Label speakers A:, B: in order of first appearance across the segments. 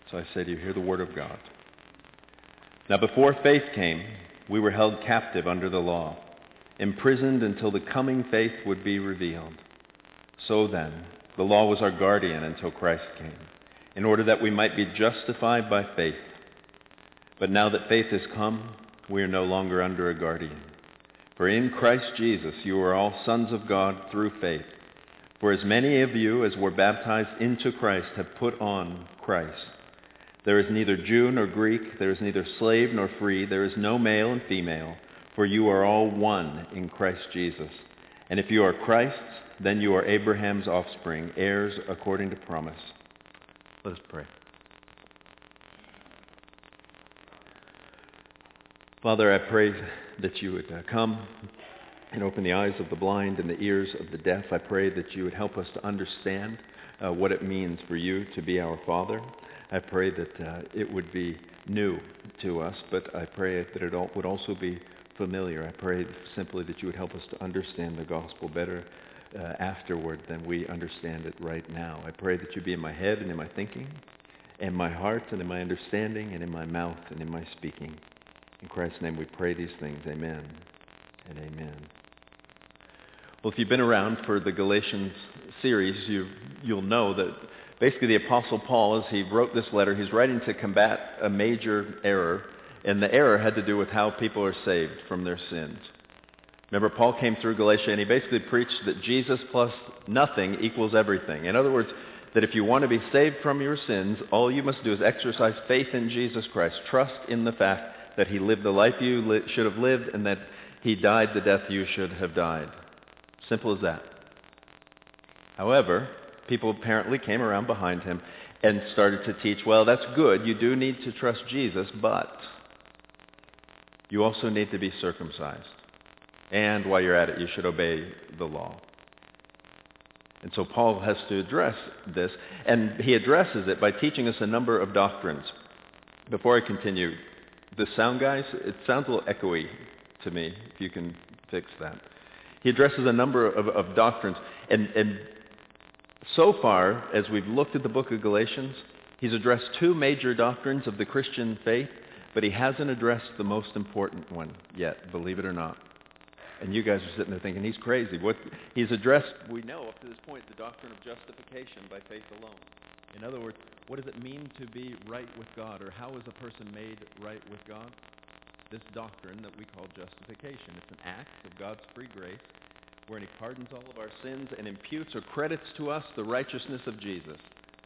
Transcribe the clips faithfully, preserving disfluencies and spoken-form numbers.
A: So I say to you, hear the word of God. Now before faith came, we were held captive under the law, imprisoned until the coming faith would be revealed. So then, the law was our guardian until Christ came, in order that we might be justified by faith. But now that faith has come, we are no longer under a guardian. For in Christ Jesus you are all sons of God through faith. For as many of you as were baptized into Christ have put on Christ. There is neither Jew nor Greek, there is neither slave nor free, there is no male and female, for you are all one in Christ Jesus. And if you are Christ's, then you are Abraham's offspring, heirs according to promise. Let us pray. Father, I pray that you would uh, come and open the eyes of the blind and the ears of the deaf. I pray that you would help us to understand uh, what it means for you to be our Father. I pray that uh, it would be new to us, but I pray that it all, would also be familiar. I pray simply that you would help us to understand the gospel better uh, afterward than we understand it right now. I pray that you be in my head and in my thinking, in my heart and in my understanding, and in my mouth and in my speaking. In Christ's name we pray these things. Amen and amen. Well, if you've been around for the Galatians series, you, you'll know that basically the Apostle Paul, as he wrote this letter, he's writing to combat a major error, and the error had to do with how people are saved from their sins. Remember, Paul came through Galatia, and he basically preached that Jesus plus nothing equals everything. In other words, that if you want to be saved from your sins, all you must do is exercise faith in Jesus Christ. Trust in the fact that he lived the life you li- should have lived, and that he died the death you should have died. Simple as that. However, people apparently came around behind him and started to teach, well, that's good. You do need to trust Jesus, but you also need to be circumcised. And while you're at it, you should obey the law. And so Paul has to address this, and he addresses it by teaching us a number of doctrines. Before I continue, the sound, guys, it sounds a little echoey to me, if you can fix that. He addresses a number of, of doctrines, and, and so far, as we've looked at the book of Galatians, he's addressed two major doctrines of the Christian faith, but he hasn't addressed the most important one yet, believe it or not. And you guys are sitting there thinking, he's crazy. What he's addressed, we know up to this point, the doctrine of justification by faith alone. In other words, what does it mean to be right with God, or how is a person made right with God? This doctrine that we call justification. It's an act of God's free grace, wherein he pardons all of our sins and imputes or credits to us the righteousness of Jesus.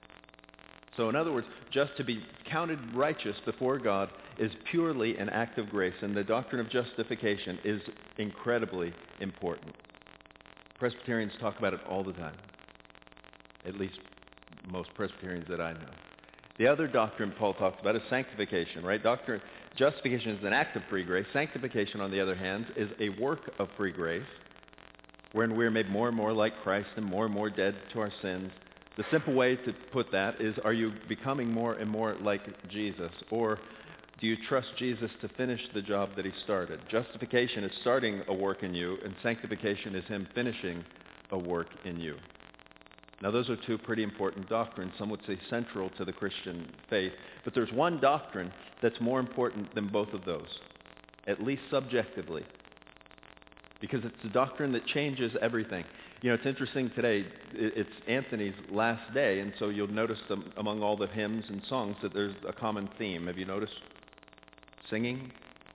A: So in other words, just to be counted righteous before God is purely an act of grace, and the doctrine of justification is incredibly important. Presbyterians talk about it all the time, at least most Presbyterians that I know. The other doctrine Paul talks about is sanctification, right? Doctrine, justification is an act of free grace. Sanctification, on the other hand, is a work of free grace, wherein we're made more and more like Christ and more and more dead to our sins. The simple way to put that is, are you becoming more and more like Jesus? Or do you trust Jesus to finish the job that he started? Justification is starting a work in you, and sanctification is him finishing a work in you. Now, those are two pretty important doctrines, some would say central to the Christian faith. But there's one doctrine that's more important than both of those, at least subjectively, because it's a doctrine that changes everything. You know, it's interesting today, it's Anthony's last day, and so you'll notice them, among all the hymns and songs that there's a common theme. Have you noticed? Singing.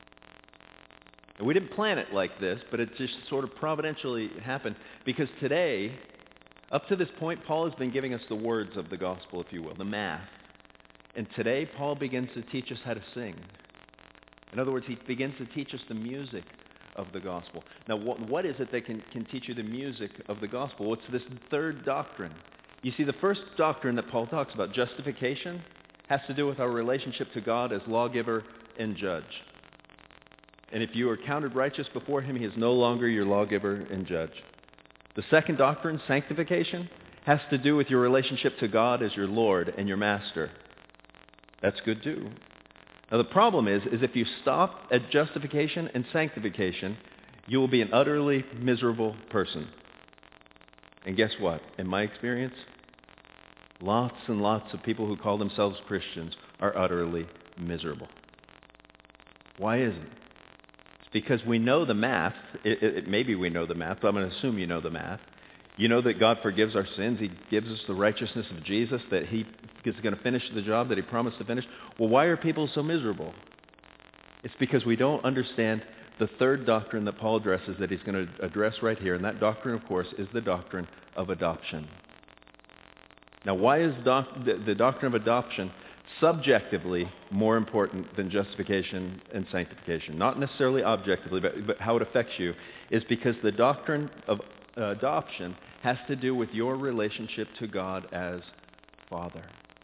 A: And we didn't plan it like this, but it just sort of providentially happened, because today, up to this point, Paul has been giving us the words of the gospel, if you will, the math. And today, Paul begins to teach us how to sing. In other words, he begins to teach us the music of the gospel. Now, what, what is it that can, can teach you the music of the gospel? What's this third doctrine? You see, the first doctrine that Paul talks about, justification, has to do with our relationship to God as lawgiver and judge. And if you are counted righteous before him, he is no longer your lawgiver and judge. The second doctrine, sanctification, has to do with your relationship to God as your Lord and your Master. That's good too. Now the problem is, is if you stop at justification and sanctification, you will be an utterly miserable person. And guess what? In my experience, Lots and lots of people who call themselves Christians are utterly miserable. Why is it? It's because we know the math. It, it, maybe we know the math, but I'm going to assume you know the math. You know that God forgives our sins. He gives us the righteousness of Jesus, that He is going to finish the job that He promised to finish. Well, why are people so miserable? It's because we don't understand the third doctrine that Paul addresses, that he's going to address right here. And that doctrine, of course, is the doctrine of adoption. Now, why is doc- the, the doctrine of adoption subjectively more important than justification and sanctification? Not necessarily objectively, but, but how it affects you is because the doctrine of uh, adoption has to do with your relationship to God as Father.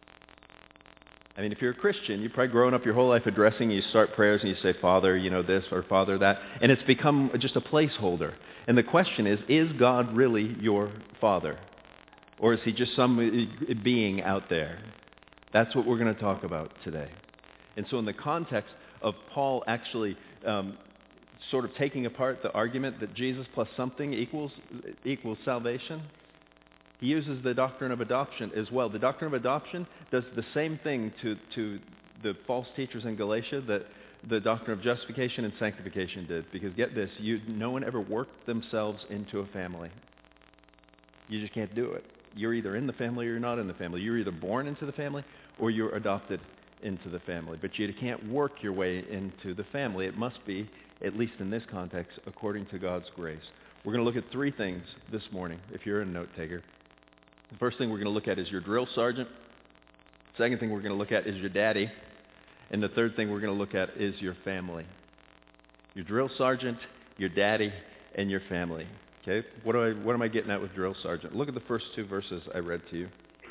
A: I mean, if you're a Christian, you've probably grown up your whole life addressing, you start prayers and you say, Father, you know, this, or Father, that, and it's become just a placeholder. And the question is, is God really your Father? Or is He just some being out there? That's what we're going to talk about today. And so in the context of Paul actually um, sort of taking apart the argument that Jesus plus something equals equals salvation, he uses the doctrine of adoption as well. The doctrine of adoption does the same thing to, to the false teachers in Galatia that the doctrine of justification and sanctification did. Because get this, you, no one ever worked themselves into a family. You just can't do it. You're either in the family or you're not in the family. You're either born into the family or you're adopted into the family. But you can't work your way into the family. It must be, at least in this context, according to God's grace. We're going to look at three things this morning, if you're a note taker. The first thing we're going to look at is your drill sergeant. Second thing we're going to look at is your daddy. And the third thing we're going to look at is your family. Your drill sergeant, your daddy, and your family. Okay? What do I, what am I getting at with drill sergeant? Look at the first two verses I read to you.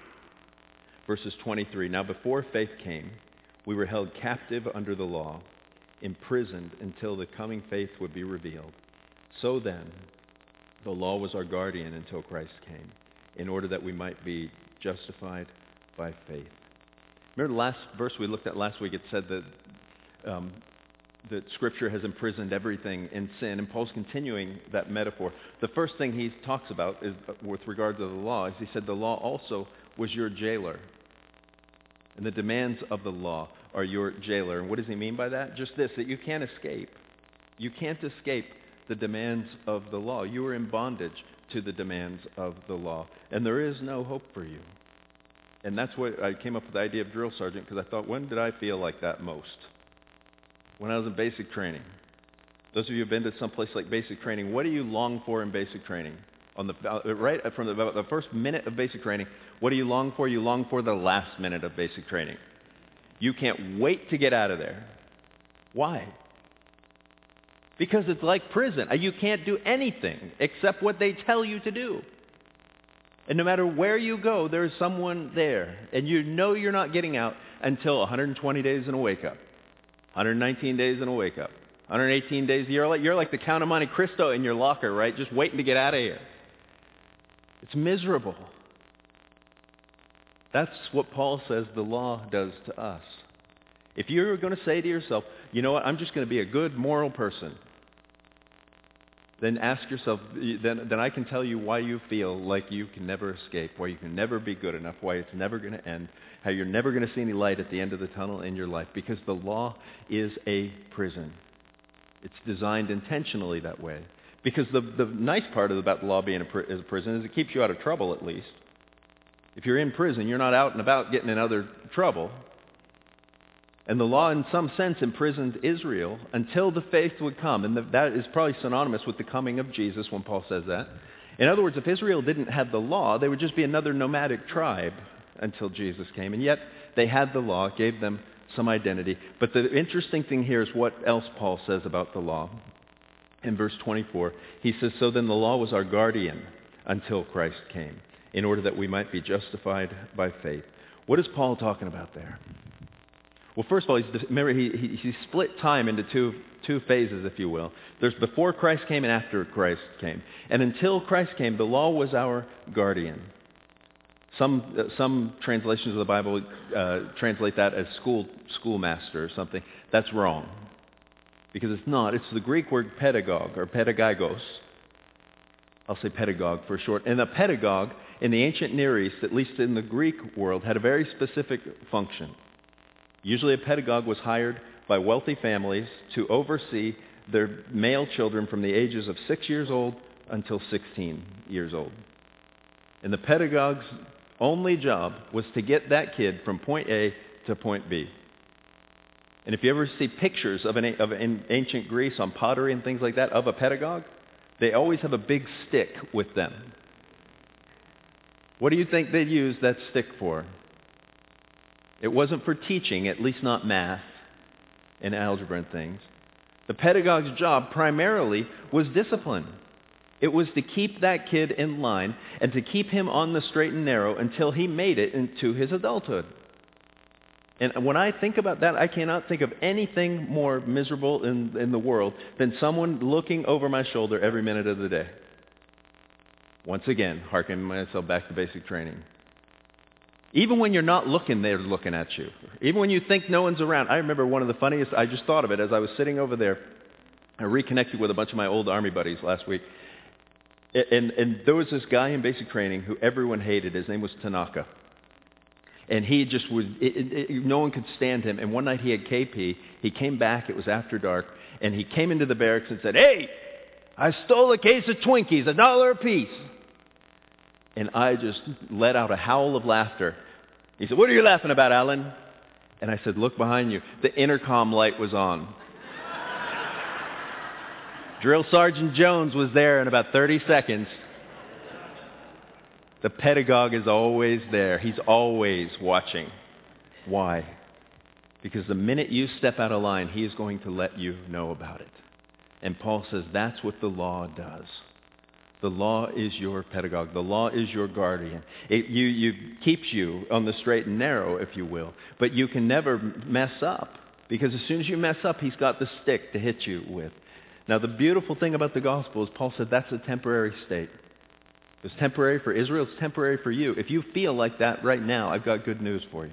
A: Verses twenty-three. Now before faith came, we were held captive under the law, imprisoned until the coming faith would be revealed. So then, the law was our guardian until Christ came, in order that we might be justified by faith. Remember the last verse we looked at last week? It said that um, that Scripture has imprisoned everything in sin, and Paul's continuing that metaphor. The first thing he talks about is, with regard to the law, is he said the law also was your jailer. And the demands of the law are your jailer. And what does he mean by that? Just this, that you can't escape. You can't escape the demands of the law. You are in bondage to the demands of the law. And there is no hope for you. And that's what I came up with the idea of drill sergeant, because I thought, when did I feel like that most? When I was in basic training. Those of you who have been to some place like basic training, what do you long for in basic training? On the uh, right from the, the first minute of basic training, what do you long for? You long for the last minute of basic training. You can't wait to get out of there. Why? Because it's like prison. You can't do anything except what they tell you to do. And no matter where you go, there's someone there. And you know you're not getting out until one hundred twenty days in a wake-up. one hundred nineteen days in a wake-up. one hundred eighteen days. You're like, you're like the Count of Monte Cristo in your locker, right? Just waiting to get out of here. It's miserable. That's what Paul says the law does to us. If you're going to say to yourself, you know what, I'm just going to be a good moral person, then ask yourself, then, then I can tell you why you feel like you can never escape, why you can never be good enough, why it's never going to end, how you're never going to see any light at the end of the tunnel in your life, because the law is a prison. It's designed intentionally that way. Because the, the nice part about the law being a, pr- as a prison is it keeps you out of trouble at least. If you're in prison, you're not out and about getting in other trouble. And the law, in some sense, imprisoned Israel until the faith would come. And the, that is probably synonymous with the coming of Jesus when Paul says that. In other words, if Israel didn't have the law, they would just be another nomadic tribe until Jesus came. And yet, they had the law. It gave them some identity. But the interesting thing here is what else Paul says about the law. In verse twenty-four, he says, so then the law was our guardian until Christ came, in order that we might be justified by faith. What is Paul talking about there? Well, first of all, he's, remember, he, he, he split time into two, two phases, if you will. There's before Christ came and after Christ came. And until Christ came, the law was our guardian. Some, uh, some translations of the Bible uh, translate that as school schoolmaster or something. That's wrong. Because it's not. It's the Greek word pedagogue or pedagogos. I'll say pedagogue for short. And a pedagogue in the ancient Near East, at least in the Greek world, had a very specific function. Usually a pedagogue was hired by wealthy families to oversee their male children from the ages of six years old until sixteen years old. And the pedagogue's only job was to get that kid from point A to point B. And if you ever see pictures of, an, of in ancient Greece on pottery and things like that of a pedagogue, they always have a big stick with them. What do you think they'd use that stick for? It wasn't for teaching, at least not math and algebra and things. The pedagogue's job primarily was discipline. It was to keep that kid in line and to keep him on the straight and narrow until he made it into his adulthood. And when I think about that, I cannot think of anything more miserable in, in the world than someone looking over my shoulder every minute of the day. Once again, hearkening myself back to basic training. Even when you're not looking, they're looking at you. Even when you think no one's around. I remember one of the funniest, I just thought of it as I was sitting over there. I reconnected with a bunch of my old Army buddies last week. And, and there was this guy in basic training who everyone hated. His name was Tanaka. And he just was, it, it, it, no one could stand him. And one night he had K P. He came back, it was after dark, and he came into the barracks and said, "Hey, I stole a case of Twinkies, a dollar a piece." And I just let out a howl of laughter. He said, "What are you laughing about, Alan?" And I said, "Look behind you." The intercom light was on. Drill Sergeant Jones was there in about thirty seconds. The pedagogue is always there. He's always watching. Why? Because the minute you step out of line, he is going to let you know about it. And Paul says that's what the law does. The law is your pedagogue. The law is your guardian. It you, you keeps you on the straight and narrow, if you will. But you can never mess up. Because as soon as you mess up, he's got the stick to hit you with. Now, the beautiful thing about the gospel is Paul said that's a temporary state. It's temporary for Israel. It's temporary for you. If you feel like that right now, I've got good news for you.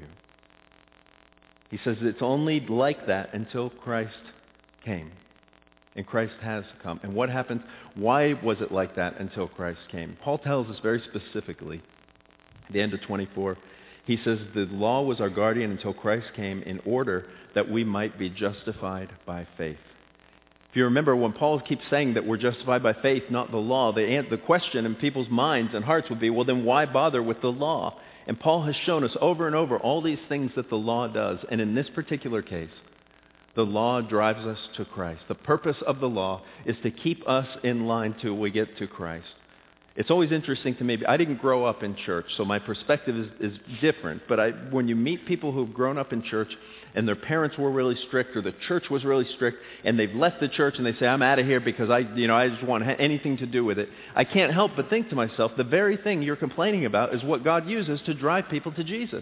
A: He says it's only like that until Christ came. And Christ has come. And what happened? Why was it like that until Christ came? Paul tells us very specifically, at the end of twenty-four, he says the law was our guardian until Christ came in order that we might be justified by faith. If you remember, when Paul keeps saying that we're justified by faith, not the law, the, the question in people's minds and hearts would be, well, then why bother with the law? And Paul has shown us over and over all these things that the law does. And in this particular case, the law drives us to Christ. The purpose of the law is to keep us in line till we get to Christ. It's always interesting to me. I didn't grow up in church, so my perspective is, is different. But I, when you meet people who've grown up in church and their parents were really strict or the church was really strict and they've left the church and they say, "I'm out of here because I, you know, I just want anything to do with it," I can't help but think to myself, the very thing you're complaining about is what God uses to drive people to Jesus.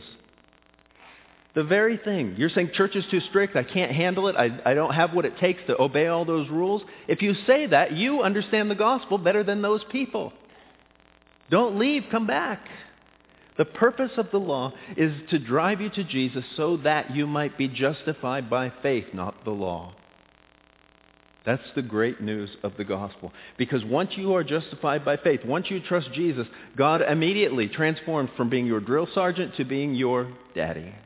A: The very thing. You're saying church is too strict, I can't handle it, I, I don't have what it takes to obey all those rules. If you say that, you understand the gospel better than those people. Don't leave, come back. The purpose of the law is to drive you to Jesus so that you might be justified by faith, not the law. That's the great news of the gospel. Because once you are justified by faith, once you trust Jesus, God immediately transforms from being your drill sergeant to being your daddy.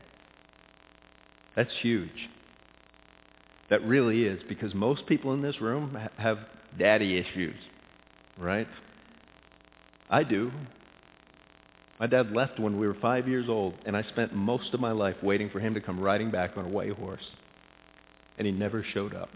A: That's huge. That really is, because most people in this room have daddy issues, right? I do. My dad left when we were five years old, and I spent most of my life waiting for him to come riding back on a white horse. And he never showed up.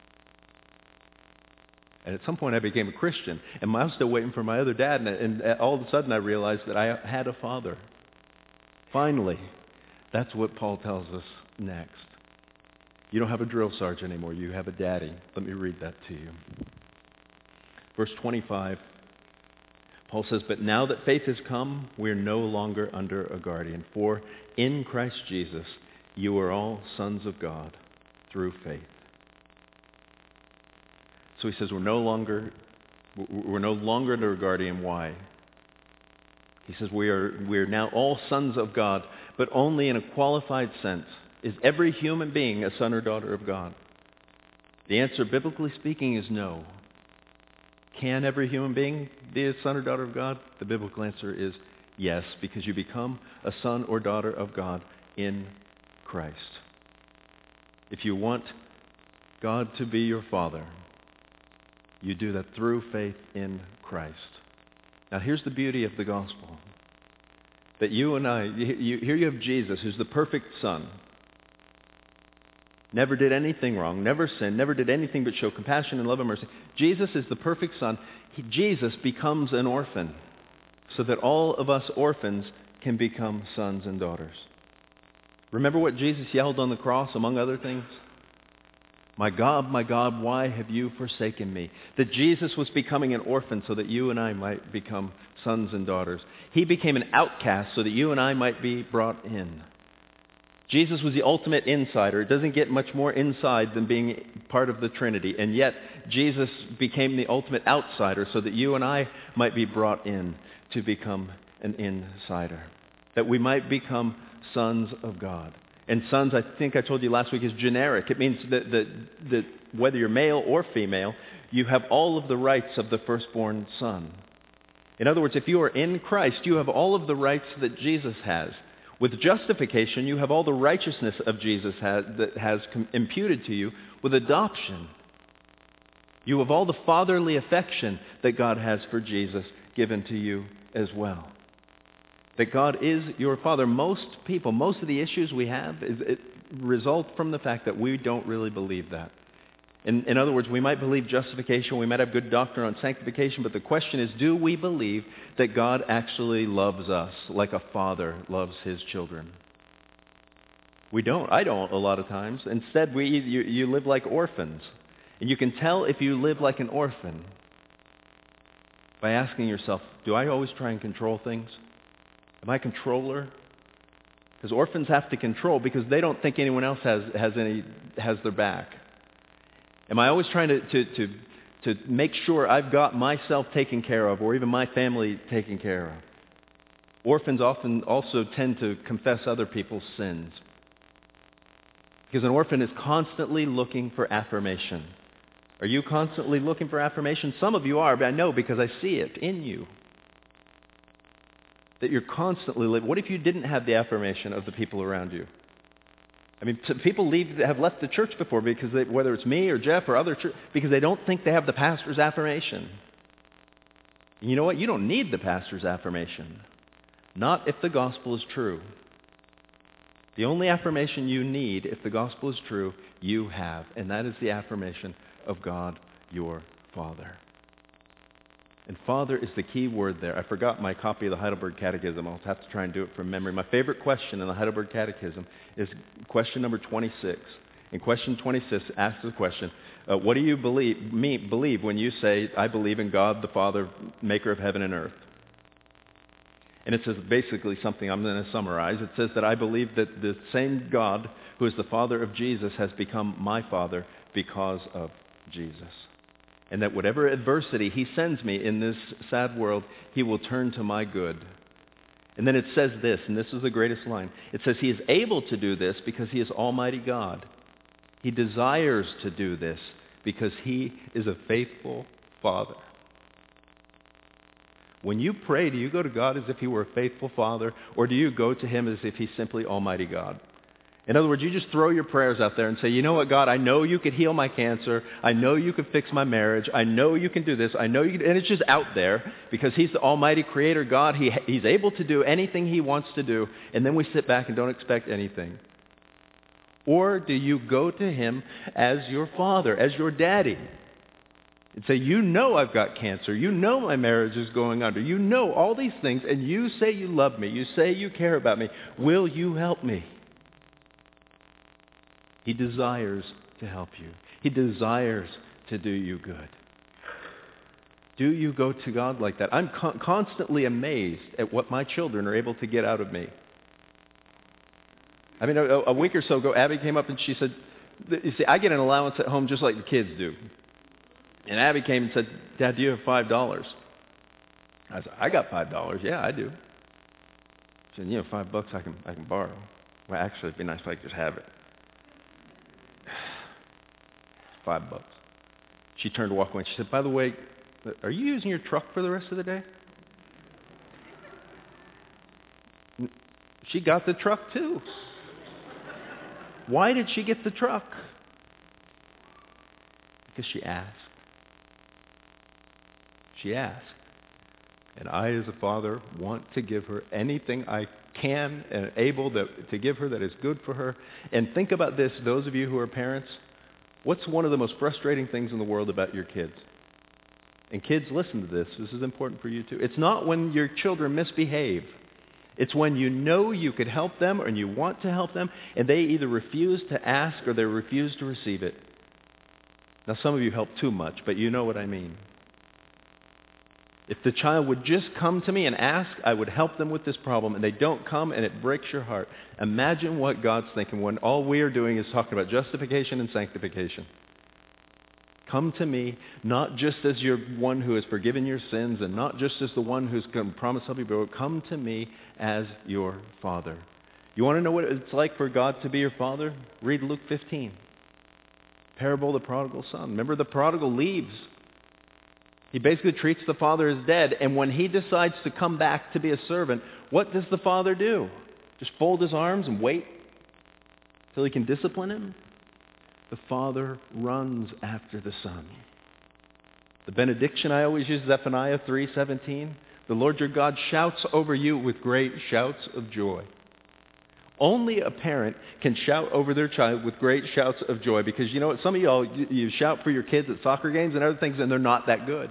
A: And at some point I became a Christian, and I was still waiting for my other dad, and, and all of a sudden I realized that I had a father. Finally, that's what Paul tells us next. You don't have a drill sergeant anymore, you have a daddy. Let me read that to you. Verse twenty-five. Paul says, "But now that faith has come, we are no longer under a guardian. For in Christ Jesus, you are all sons of God through faith." So he says we're no longer we're no longer under a guardian. Why? He says we are we are now all sons of God, but only in a qualified sense. Is every human being a son or daughter of God? The answer, biblically speaking, is no. Can every human being be a son or daughter of God? The biblical answer is Yes, because you become a son or daughter of God in Christ. If you want God to be your Father, you do that through faith in Christ. Now here's the beauty of the gospel. That you and I, you, here you have Jesus, who's the perfect Son. Never did anything wrong, never sinned, never did anything but show compassion and love and mercy. Jesus is the perfect Son. He, Jesus becomes an orphan so that all of us orphans can become sons and daughters. Remember what Jesus yelled on the cross, among other things? My God, my God, why have you forsaken me? That Jesus was becoming an orphan so that you and I might become sons and daughters. He became an outcast so that you and I might be brought in. Jesus was the ultimate insider. It doesn't get much more inside than being part of the Trinity. And yet, Jesus became the ultimate outsider so that you and I might be brought in to become an insider. That we might become sons of God. And sons, I think I told you last week, is generic. It means that, that, that whether you're male or female, you have all of the rights of the firstborn son. In other words, if you are in Christ, you have all of the rights that Jesus has. With justification, you have all the righteousness of Jesus has, that has com- imputed to you. With adoption, you have all the fatherly affection that God has for Jesus given to you as well. That God is your Father. Most people, most of the issues we have is, it result from the fact that we don't really believe that. In, in other words, we might believe justification, we might have good doctrine on sanctification, but the question is, do we believe that God actually loves us like a father loves his children? We don't. I don't a lot of times. Instead, we you, you live like orphans. And you can tell if you live like an orphan by asking yourself, do I always try and control things? Am I a controller? Because orphans have to control because they don't think anyone else has, has, any, has their back. Am I always trying to, to, to, to make sure I've got myself taken care of or even my family taken care of? Orphans often also tend to confess other people's sins. Because an orphan is constantly looking for affirmation. Are you constantly looking for affirmation? Some of you are, but I know because I see it in you. That you're constantly living. What if you didn't have the affirmation of the people around you? I mean, people leave, have left the church before because they, whether it's me or Jeff or other church, because they don't think they have the pastor's affirmation. And you know what? You don't need the pastor's affirmation. Not if the gospel is true. The only affirmation you need, if the gospel is true, you have, and that is the affirmation of God, your Father. And Father is the key word there. I forgot my copy of the Heidelberg Catechism. I'll have to try and do it from memory. My favorite question in the Heidelberg Catechism is question number twenty-six. And question twenty-six asks the question, uh, what do you believe, me, believe when you say, I believe in God the Father, maker of heaven and earth? And it says basically something I'm going to summarize. It says that I believe that the same God who is the Father of Jesus has become my Father because of Jesus. And that whatever adversity he sends me in this sad world, he will turn to my good. And then it says this, and this is the greatest line. It says he is able to do this because he is Almighty God. He desires to do this because he is a faithful Father. When you pray, do you go to God as if he were a faithful Father, or do you go to him as if he's simply Almighty God? In other words, you just throw your prayers out there and say, you know what, God, I know you could heal my cancer. I know you could fix my marriage. I know you can do this. I know you can, and it's just out there because he's the almighty creator God. He, he's able to do anything he wants to do, and then we sit back and don't expect anything. Or do you go to him as your father, as your daddy, and say, you know I've got cancer. You know my marriage is going under. You know all these things, and you say you love me. You say you care about me. Will you help me? He desires to help you. He desires to do you good. Do you go to God like that? I'm con- constantly amazed at what my children are able to get out of me. I mean, a, a week or so ago, Abby came up and she said, you see, I get an allowance at home just like the kids do. And Abby came and said, Dad, do you have five dollars? I said, I got five dollars. Yeah, I do. She said, you know, five bucks I can I can borrow. Well, actually, it'd be nice if I could just have it. Five bucks. She turned to walk away and she said, by the way, are you using your truck for the rest of the day? She got the truck too. Why did she get the truck? Because she asked. She asked. And I, as a father, want to give her anything I can and able to, to give her that is good for her. And think about this, those of you who are parents, what's one of the most frustrating things in the world about your kids? And kids, listen to this. This is important for you too. It's not when your children misbehave. It's when you know you could help them and you want to help them, and they either refuse to ask or they refuse to receive it. Now, some of you help too much, but you know what I mean. If the child would just come to me and ask, I would help them with this problem, and they don't come, and it breaks your heart. Imagine what God's thinking when all we are doing is talking about justification and sanctification. Come to me, not just as your one who has forgiven your sins, and not just as the one who's going to promise to help you, but come to me as your Father. You want to know what it's like for God to be your Father? Read Luke fifteen. Parable of the prodigal son. Remember, the prodigal leaves. He basically treats the father as dead, and when he decides to come back to be a servant, what does the father do? Just fold his arms and wait till he can discipline him? The father runs after the son. The benediction I always use is Zephaniah three seventeen. The Lord your God shouts over you with great shouts of joy. Only a parent can shout over their child with great shouts of joy, because you know what? Some of y'all, you, you shout for your kids at soccer games and other things, and they're not that good.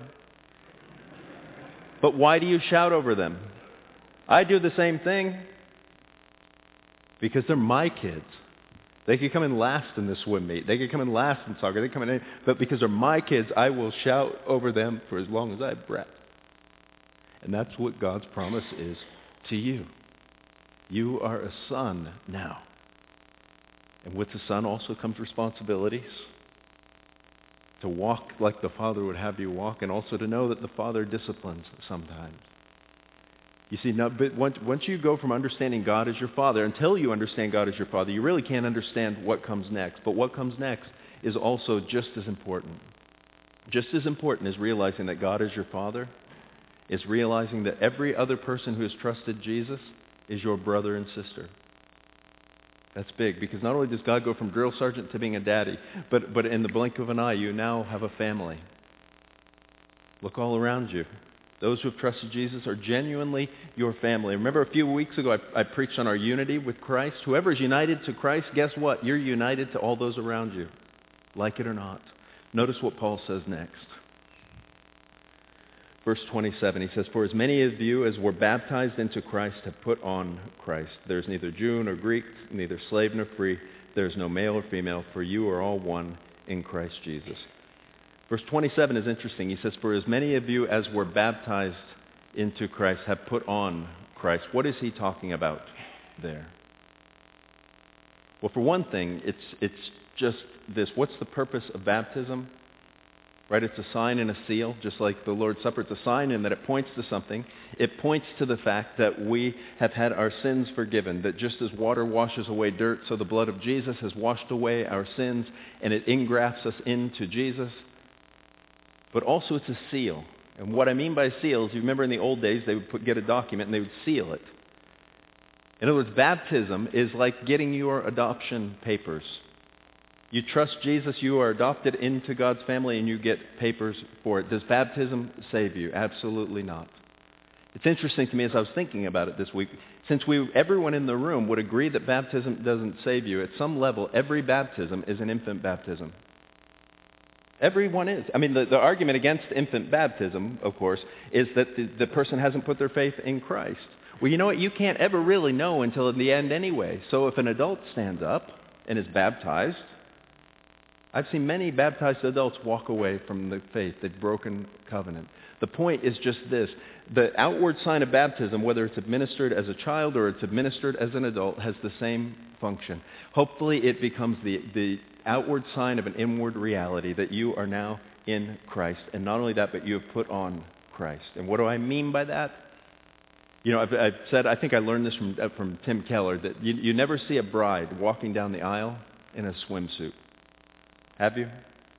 A: But why do you shout over them? I do the same thing. Because they're my kids. They could come in last in the swim meet. They could come in last in soccer. They come in, any, but because they're my kids, I will shout over them for as long as I have breath. And that's what God's promise is to you. You are a son now. And with the son also comes responsibilities. To walk like the Father would have you walk, and also to know that the Father disciplines sometimes. You see, now, but once, once you go from understanding God as your Father, until you understand God as your Father, you really can't understand what comes next. But what comes next is also just as important. Just as important as realizing that God is your Father is realizing that every other person who has trusted Jesus is your brother and sister. That's big, because not only does God go from drill sergeant to being a daddy, but, but in the blink of an eye, you now have a family. Look all around you. Those who have trusted Jesus are genuinely your family. Remember a few weeks ago, I, I preached on our unity with Christ. Whoever is united to Christ, guess what? You're united to all those around you, like it or not. Notice what Paul says next. Verse twenty-seven, he says, "For as many of you as were baptized into Christ have put on Christ. There is neither Jew nor Greek, neither slave nor free. There is no male or female, for you are all one in Christ Jesus." Verse twenty-seven is interesting. He says, "For as many of you as were baptized into Christ have put on Christ." What is he talking about there? Well, for one thing, it's it's just this. What's the purpose of baptism? Right? It's a sign and a seal, just like the Lord's Supper. It's a sign in that it points to something. It points to the fact that we have had our sins forgiven, that just as water washes away dirt, so the blood of Jesus has washed away our sins, and it engrafts us into Jesus. But also it's a seal. And what I mean by seal is, you remember in the old days, they would put, get a document and they would seal it. In other words, baptism is like getting your adoption papers. You trust Jesus, you are adopted into God's family, and you get papers for it. Does baptism save you? Absolutely not. It's interesting to me as I was thinking about it this week, since we, everyone in the room would agree that baptism doesn't save you, at some level, every baptism is an infant baptism. Everyone is. I mean, the, the argument against infant baptism, of course, is that the, the person hasn't put their faith in Christ. Well, you know what? You can't ever really know until in the end anyway. So if an adult stands up and is baptized, I've seen many baptized adults walk away from the faith. They've broken covenant. The point is just this. The outward sign of baptism, whether it's administered as a child or it's administered as an adult, has the same function. Hopefully it becomes the, the outward sign of an inward reality that you are now in Christ. And not only that, but you have put on Christ. And what do I mean by that? You know, I've, I've said, I think I learned this from, from Tim Keller, that you, you never see a bride walking down the aisle in a swimsuit. Have you?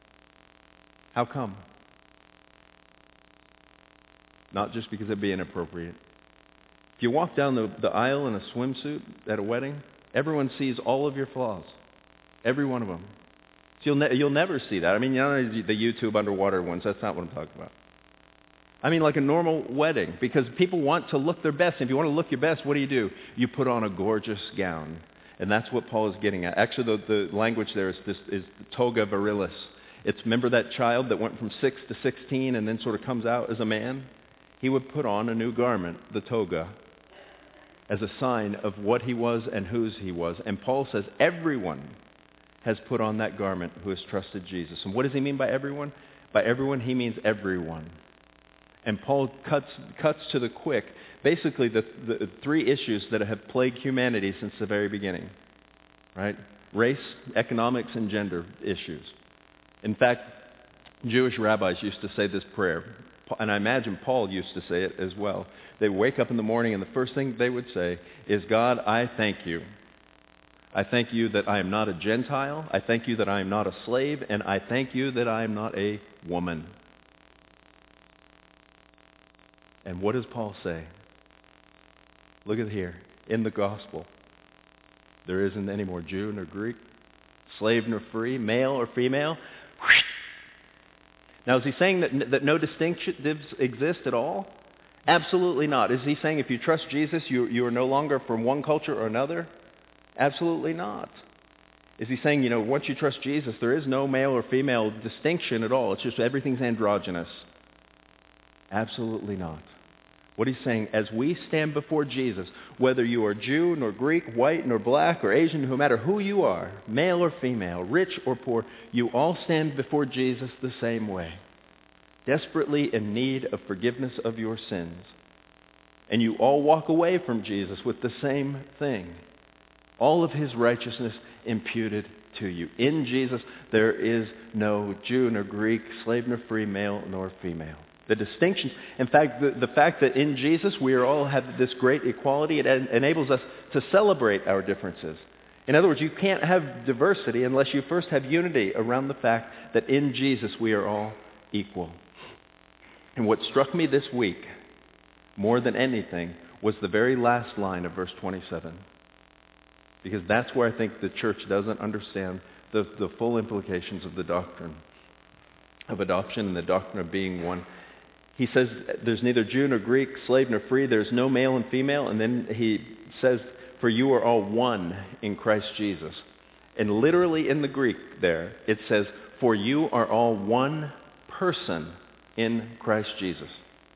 A: How come? Not just because it'd be inappropriate. If you walk down the, the aisle in a swimsuit at a wedding, everyone sees all of your flaws. Every one of them. So you'll, ne- you'll never see that. I mean, you know, the YouTube underwater ones, that's not what I'm talking about. I mean, like a normal wedding, because people want to look their best. If you want to look your best, what do you do? You put on a gorgeous gown. And that's what Paul is getting at. Actually, the, the language there is, this, is toga virilis. It's, remember that child that went from six to sixteen and then sort of comes out as a man? He would put on a new garment, the toga, as a sign of what he was and whose he was. And Paul says everyone has put on that garment who has trusted Jesus. And what does he mean by everyone? By everyone, he means everyone. And Paul cuts, cuts to the quick, basically the, the three issues that have plagued humanity since the very beginning, right? Race, economics, and gender issues. In fact, Jewish rabbis used to say this prayer, and I imagine Paul used to say it as well. They would wake up in the morning, and the first thing they would say is, God, I thank you. I thank you that I am not a Gentile. I thank you that I am not a slave. And I thank you that I am not a woman. And what does Paul say? Look at here. In the gospel, there isn't any more Jew nor Greek, slave nor free, male or female. Now, is he saying that, that no distinctions exist at all? Absolutely not. Is he saying if you trust Jesus, you, you are no longer from one culture or another? Absolutely not. Is he saying, you know, once you trust Jesus, there is no male or female distinction at all. It's just everything's androgynous. Absolutely not. What he's saying, as we stand before Jesus, whether you are Jew, nor Greek, white, nor black, or Asian, no matter who you are, male or female, rich or poor, you all stand before Jesus the same way, desperately in need of forgiveness of your sins. And you all walk away from Jesus with the same thing. All of his righteousness imputed to you. In Jesus, there is no Jew, nor Greek, slave, nor free, male, nor female. The distinctions, in fact, the, the fact that in Jesus we are all have this great equality, it en- enables us to celebrate our differences. In other words, you can't have diversity unless you first have unity around the fact that in Jesus we are all equal. And what struck me this week, more than anything, was the very last line of verse twenty-seven. Because that's where I think the church doesn't understand the, the full implications of the doctrine of adoption and the doctrine of being one. He says there's neither Jew nor Greek, slave nor free, there's no male and female, and then he says, for you are all one in Christ Jesus. And literally in the Greek there, it says, for you are all one person in Christ Jesus.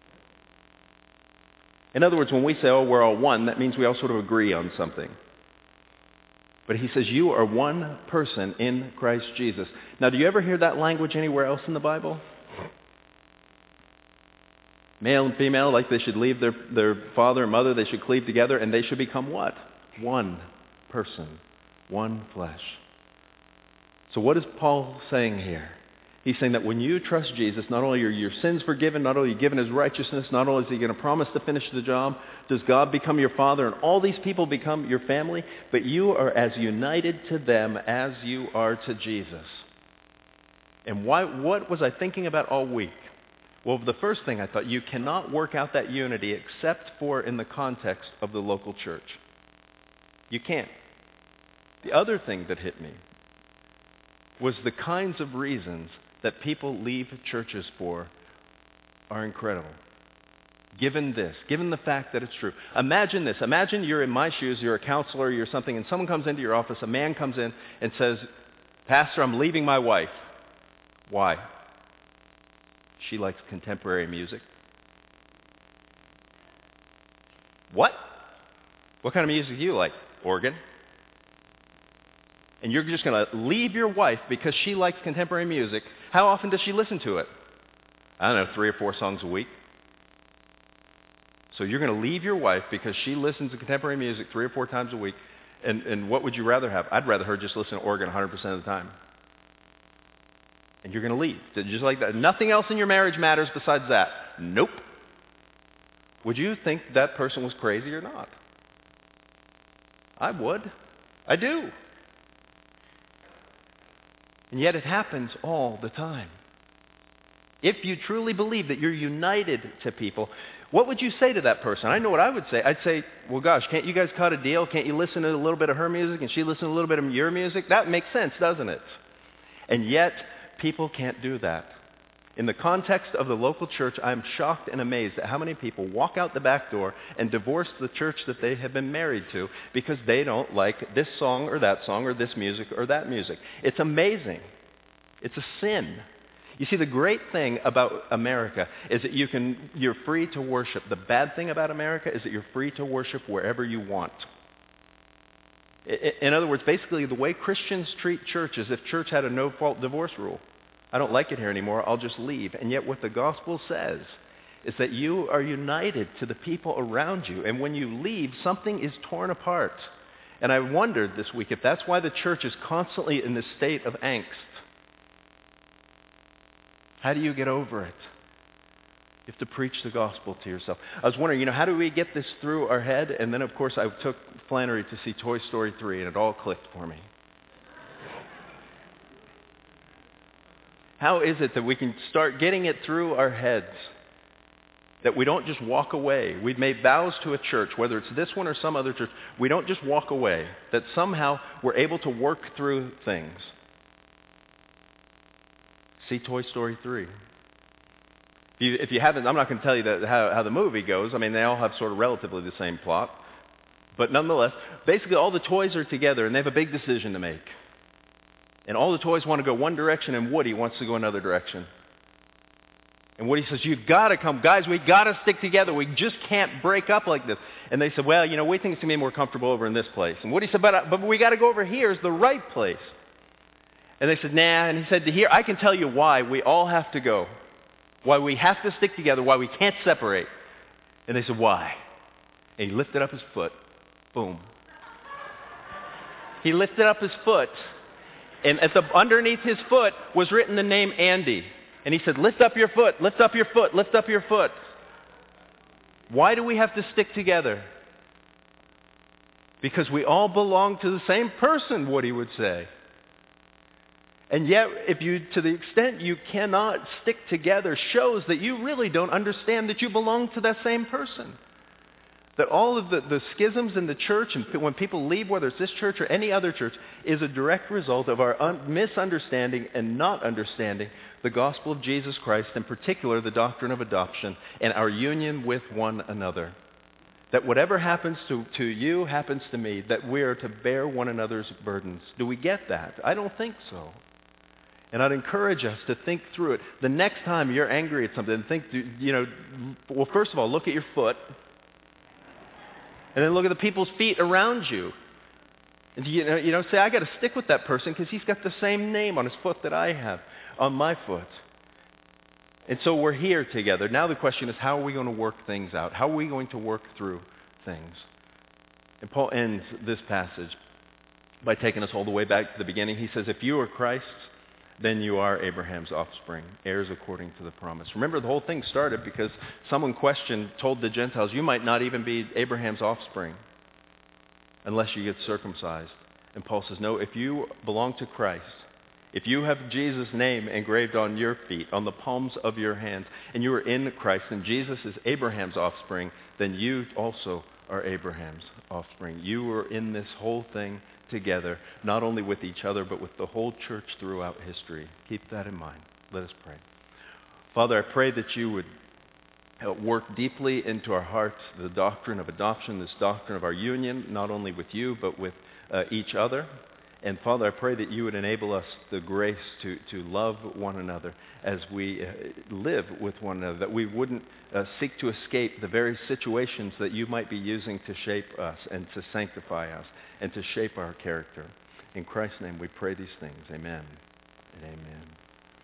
A: In other words, when we say, oh, we're all one, that means we all sort of agree on something. But he says, you are one person in Christ Jesus. Now, do you ever hear that language anywhere else in the Bible? Male and female, like they should leave their, their father and mother, they should cleave together, and they should become what? One person, one flesh. So what is Paul saying here? He's saying that when you trust Jesus, not only are your sins forgiven, not only are you given his righteousness, not only is he going to promise to finish the job, does God become your father and all these people become your family, but you are as united to them as you are to Jesus. And why, what was I thinking about all week? Well, the first thing I thought, you cannot work out that unity except for in the context of the local church. You can't. The other thing that hit me was the kinds of reasons that people leave churches for are incredible. Given this, given the fact that it's true. Imagine this. Imagine you're in my shoes, you're a counselor, you're something, and someone comes into your office, a man comes in and says, Pastor, I'm leaving my wife. Why? She likes contemporary music. What? What kind of music do you like? Organ. And you're just going to leave your wife because she likes contemporary music. How often does she listen to it? I don't know, three or four songs a week. So you're going to leave your wife because she listens to contemporary music three or four times a week. And, and what would you rather have? I'd rather her just listen to organ one hundred percent of the time. And you're going to leave. Just like that. Nothing else in your marriage matters besides that. Nope. Would you think that person was crazy or not? I would. I do. And yet it happens all the time. If you truly believe that you're united to people, What would you say to that person? I know what I would say. I'd say, well, gosh, can't you guys cut a deal? Can't you listen to a little bit of her music and she listen to a little bit of your music? That makes sense, doesn't it? And yet, people can't do that. In the context of the local church, I'm shocked and amazed at how many people walk out the back door and divorce the church that they have been married to because they don't like this song or that song or this music or that music. It's amazing. It's a sin. You see, the great thing about America is that you can, you're free to worship. The bad thing about America is that you're free to worship wherever you want. In other words, basically the way Christians treat church is if church had a no-fault divorce rule. I don't like it here anymore, I'll just leave. And yet what the gospel says is that you are united to the people around you. And when you leave, something is torn apart. And I wondered this week if that's why the church is constantly in this state of angst. How do you get over it? You have to preach the gospel to yourself. I was wondering, you know, how do we get this through our head? And then, of course, I took Flannery to see Toy Story three, and it all clicked for me. How is it that we can start getting it through our heads? That we don't just walk away. We've made vows to a church, whether it's this one or some other church. We don't just walk away. That somehow we're able to work through things. See Toy Story three. If you, if you haven't, I'm not going to tell you that, how, how the movie goes. I mean, they all have sort of relatively the same plot. But nonetheless, basically all the toys are together and they have a big decision to make. And all the toys want to go one direction and Woody wants to go another direction. And Woody says, you've got to come. Guys, we've got to stick together. We just can't break up like this. And they said, well, you know, we think it's going to be more comfortable over in this place. And Woody said, but, but we got to go over here. It's the right place. And they said, nah. And he said, here, I can tell you why we all have to go. Why we have to stick together. Why we can't separate. And they said, why? And he lifted up his foot. Boom. He lifted up his foot. And at the, underneath his foot was written the name Andy. And he said, lift up your foot, lift up your foot, lift up your foot. Why do we have to stick together? Because we all belong to the same person, Woody would say. And yet, if you, to the extent you cannot stick together, shows that you really don't understand that you belong to that same person. That all of the, the schisms in the church, and when people leave, whether it's this church or any other church, is a direct result of our un- misunderstanding and not understanding the gospel of Jesus Christ, in particular the doctrine of adoption, and our union with one another. That whatever happens to, to you happens to me, that we are to bear one another's burdens. Do we get that? I don't think so. And I'd encourage us to think through it. The next time you're angry at something, think, you know, well, first of all, look at your foot. And then look at the people's feet around you. And you know, you know say, I got to stick with that person because he's got the same name on his foot that I have on my foot. And so we're here together. Now the question is, how are we going to work things out? How are we going to work through things? And Paul ends this passage by taking us all the way back to the beginning. He says, if you are Christ's, then you are Abraham's offspring, heirs according to the promise. Remember, the whole thing started because someone questioned, told the Gentiles, you might not even be Abraham's offspring unless you get circumcised. And Paul says, no, if you belong to Christ, if you have Jesus' name engraved on your feet, on the palms of your hands, and you are in Christ, and Jesus is Abraham's offspring, then you also are Abraham's offspring. You are in this whole thing together, not only with each other, but with the whole church throughout history. Keep that in mind. Let us pray. Father, I pray that you would work deeply into our hearts the doctrine of adoption, this doctrine of our union, not only with you, but with uh, each other. And Father, I pray that you would enable us the grace to, to love one another as we uh, live with one another, that we wouldn't uh, seek to escape the very situations that you might be using to shape us and to sanctify us and to shape our character. In Christ's name we pray these things. Amen and amen.